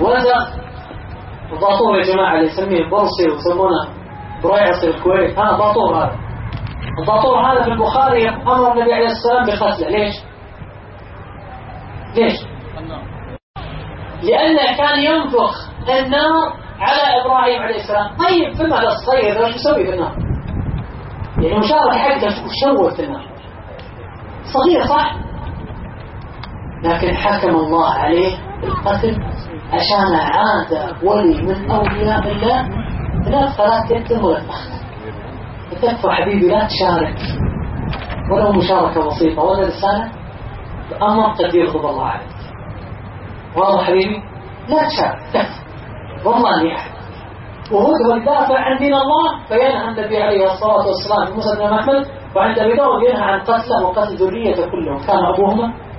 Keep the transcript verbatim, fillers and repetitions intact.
ولد باطور يا جماعة اللي يسميه برصي ويسمونه بريعصي الكويت، ها باطور هذا. الباطور هذا في البخاري أمر النبي عليه السلام بقتله. ليش؟ ليش؟ لأنه كان ينفخ النار على إبراهيم عليه السلام. طيب في المدى الصغير ايش يسوي بالنار؟ يعني مشاركة حقه وشوه في النار صغير صح؟ لكن حكم الله عليه بالقتل عشان عاد ولي من أولياء الله. لا فلا تقتل ولا تأخذ، تكفى حبيبي لا تشارك ولو مشاركة بسيطة ولا رسالة أمر قد يغضب الله عليك. واضح حبيبي؟ لا تشارك تكفى والله أني أحد. وهو يدافع عن دين الله فينهى النبي عليه الصلاة والسلام في مسند الإمام أحمد وعند أبي داود ينهى عن قتله وقتل ذريته كلهم كان أبوهما